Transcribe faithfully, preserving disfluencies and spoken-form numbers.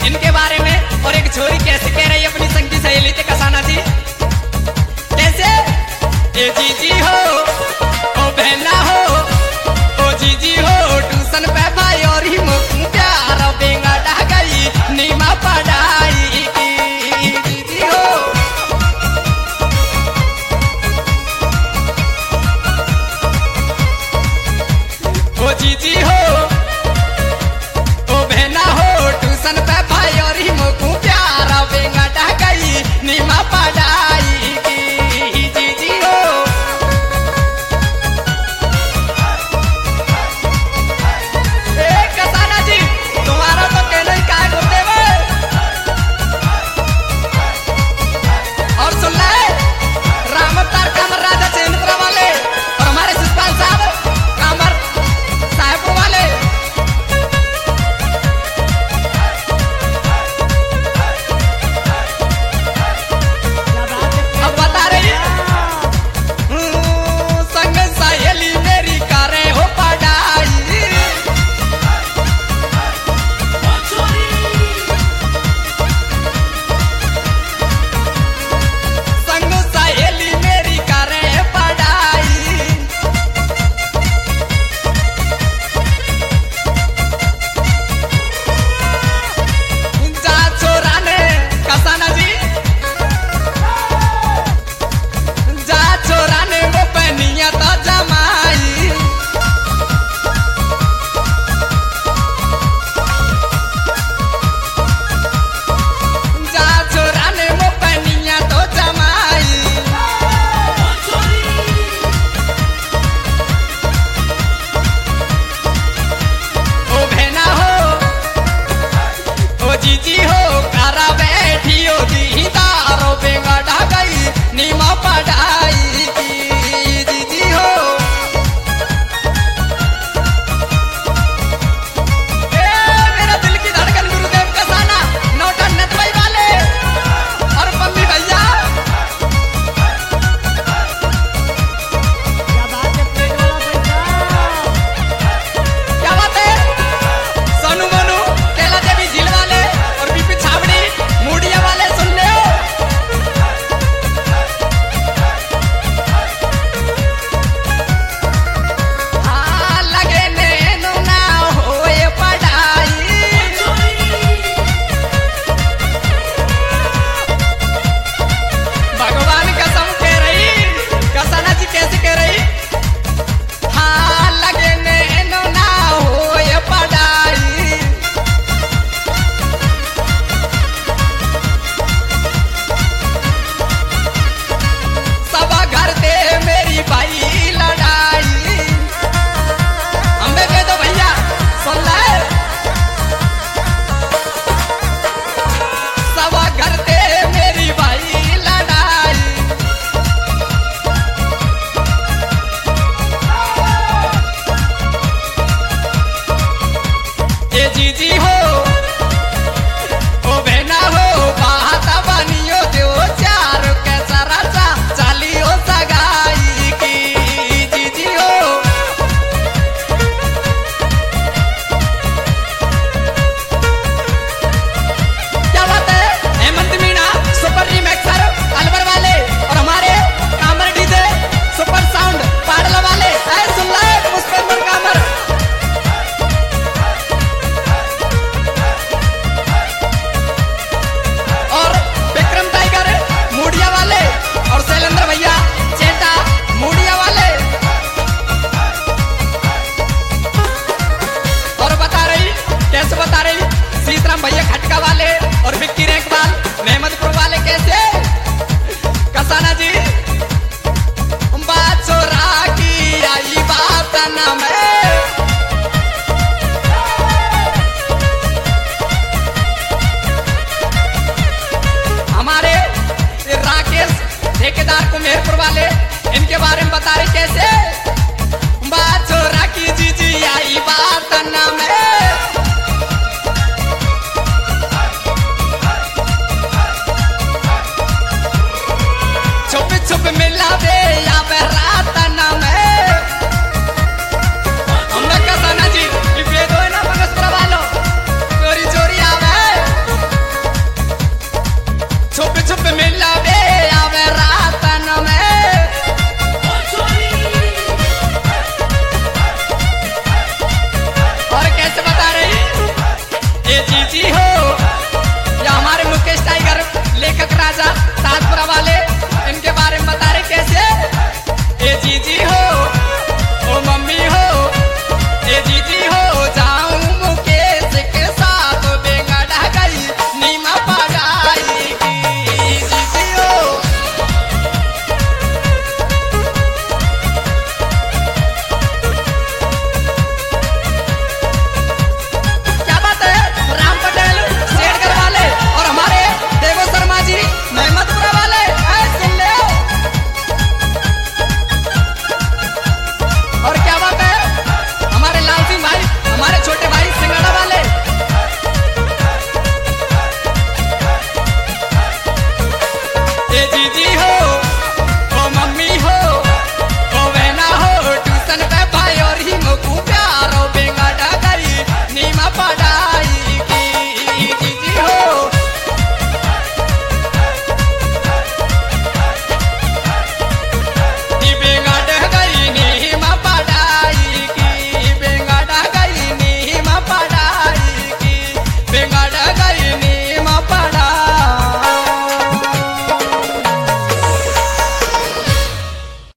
इनके बारे में। और एक छोरी कैसे कह रही अपनी संगी सहेली ते कसाना जी कैसे, ए जीजी हो ओ बहना हो, ओ जीजी हो ट्यूशन पे भाई और ही मुख प्यार बेंगा ढा गई नीमा पढ़ाई की। जीजी हो ओ जीजी हो ओ बहना हो ट्यूशन पे भाई और ही मुख प्यार बेंगा ढा गई नीमा पढ़ाई की। जीजी हो ए कसाना जी तुम्हारा तो कहना ही काय करते हुए। और सुन ले राम अवतार कामर राजा चेंद्र वाले और हमारे शिषपाल साहब कामर साहब वाले अब बता रही हूँ, संग सहेली मेरी करे हो पढ़ाई। संग सहेली मेरी करे पढ़ाई। जा छोरा ने कसाना जी जा छोरा ने वो पहनिया तो जमाई। जा छोरा ने वो पहनिया तो जमाई। ओ बहना हो ओ जीजी हो करा बैठी हो दीदारो बेंगा ढा गई नीमा पढ़ाई की। जीजी हो ए मेरा दिल की धड़कन गुरुदेव कसाना नौटन नथवाई वाले और पम्मी भैया क्या बात है। सोनू मोनू केला देवी झील वाले और बीपी छावड़ी मूडिया वाले सुन ले हो। हाँ लगे नैनो ना होए पढ़ाई। भगवान कसम कह रही कसाना जी कैसे कह रही, हाँ लगे नैनो ना होए पढ़ाई। सब घर दे मेरी भाई लड़ाई। हमें कह दो भैया सुन ले सब घर दे मेरी भाई लड़ाई। ए जीजी हो ओ बहना हो बात बनियो दो चार कैसा राजा चालियो सगाई की। जीजी हो क्या बात है। हेमंत मीणा सुपर रिमिक्सर अलवर वाले और हमारे कामर डीजे सुपर साउंड पाडला वाले ऐ सुन ले पुष्पेंद्र कामर। और विक्रम टाइगर मूडिया वाले और शैलेंद्र भैया चेता मूडिया वाले। और बता रही कैसे बता रही सीतराम भैया खटका वाले और विक्की रैंकवाल मेहमदपुर वाले कैसे। कसाना जी बात छोरा की आई बात न में। हमारे राकेश ठेकेदार को मेहरपुर वाले इनके बारे में बता रहे कैसे, बात छोरा की जीजी आई बात न में। छुप छुप मिला दे या रात न में। हमने कसाना जी ये दो ना मगस्त्र वालों चोरी चोरी आवे जीजी हो, या हमारे मुकेश टाइगर लेखक राजा ताजपुरा वाले